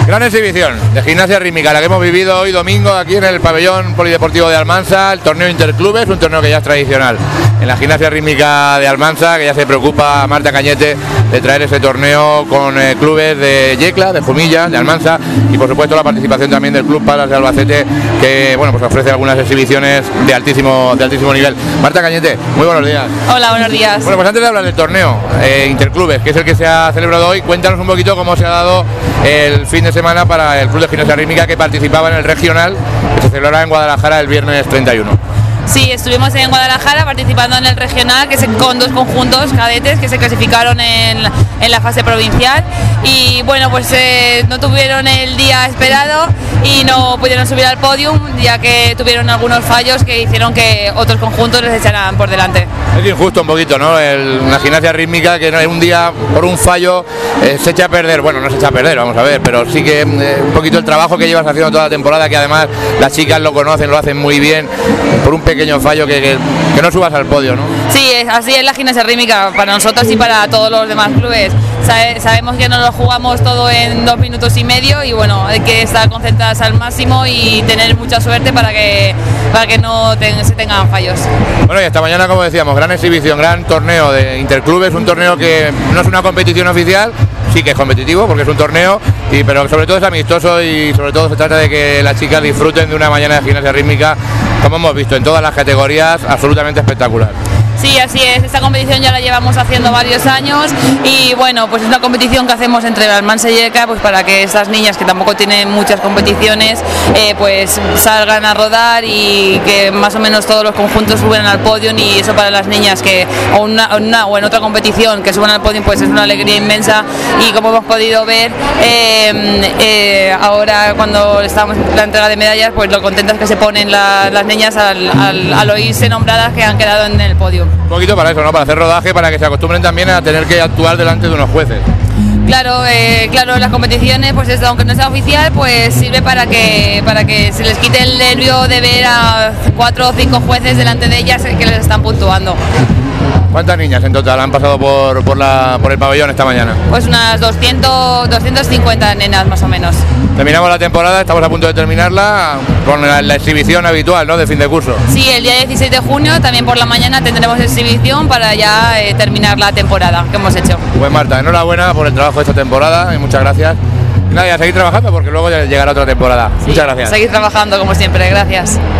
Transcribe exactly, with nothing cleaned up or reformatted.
Gran exhibición de gimnasia rítmica, la que hemos vivido hoy domingo aquí en el pabellón polideportivo de Almansa, el torneo Interclubes, un torneo que ya es tradicional en la gimnasia rítmica de Almansa, que ya se preocupa Marta Cañete de traer ese torneo con eh, clubes de Yecla, de Jumilla, de Almansa y por supuesto la participación también del Club Palas de Albacete, que bueno, pues ofrece algunas exhibiciones de altísimo, de altísimo nivel. Marta Cañete, muy buenos días. Hola, buenos días. Bueno, pues antes de hablar del torneo eh, Interclubes, que es el que se ha celebrado hoy, cuéntanos un poquito cómo se ha dado el fin de semana para el Club de Gimnasia Rítmica que participaba en el regional que se celebrará en Guadalajara el viernes treinta y uno. Sí, estuvimos en Guadalajara participando en el regional, que se, con dos conjuntos cadetes que se clasificaron en, en la fase provincial y bueno, pues eh, no tuvieron el día esperado y no pudieron subir al podium, ya que tuvieron algunos fallos que hicieron que otros conjuntos les echaran por delante. Es injusto un poquito, ¿no? El, la gimnasia rítmica que no, un día por un fallo eh, se echa a perder, bueno, no se echa a perder, vamos a ver, pero sí que eh, un poquito el trabajo que llevas haciendo toda la temporada, que además las chicas lo conocen, lo hacen muy bien, por un pequeño fallo que, que, que no subas al podio, ¿no? Sí, es, así es la gimnasia rítmica para nosotros y para todos los demás clubes. Sabe, sabemos que no lo jugamos todo en dos minutos y medio y bueno, hay que estar concentradas al máximo y tener mucha suerte para que, para que no ten, se tengan fallos. Bueno, y esta mañana, como decíamos, gran exhibición, gran torneo de Interclubes, un torneo que no es una competición oficial, sí que es competitivo porque es un torneo, y, pero sobre todo es amistoso y sobre todo se trata de que las chicas disfruten de una mañana de gimnasia rítmica, como hemos visto en todas las categorías, absolutamente espectacular. Sí, así es, esta competición ya la llevamos haciendo varios años y bueno, pues es una competición que hacemos entre Almansa y Yecla, pues para que estas niñas que tampoco tienen muchas competiciones eh, pues salgan a rodar y que más o menos todos los conjuntos suban al podio, y eso para las niñas que o, una, una, o en otra competición que suban al podio pues es una alegría inmensa. Y como hemos podido ver eh, eh, ahora cuando estamos en la entrega de medallas, pues lo contentas que se ponen la, las niñas al, al, al oírse nombradas que han quedado en el podio. Un poquito para eso, ¿no? Para hacer rodaje, para que se acostumbren también a tener que actuar delante de unos jueces. Claro, eh, claro, las competiciones, pues esto, aunque no sea oficial, pues sirve para que para que se les quite el nervio de ver a cuatro o cinco jueces delante de ellas que les están puntuando. ¿Cuántas niñas en total han pasado por, por, la, por el pabellón esta mañana? Pues unas doscientas, doscientas cincuenta nenas más o menos. Terminamos la temporada, estamos a punto de terminarla con la, la exhibición habitual, ¿no?, de fin de curso. Sí, el día dieciséis de junio, también por la mañana tendremos exhibición para ya eh, terminar la temporada que hemos hecho. Pues Marta, enhorabuena por el trabajo de esta temporada y muchas gracias. Y nada, y a seguir trabajando porque luego ya llegará otra temporada. Sí, muchas gracias. Seguir trabajando como siempre, gracias.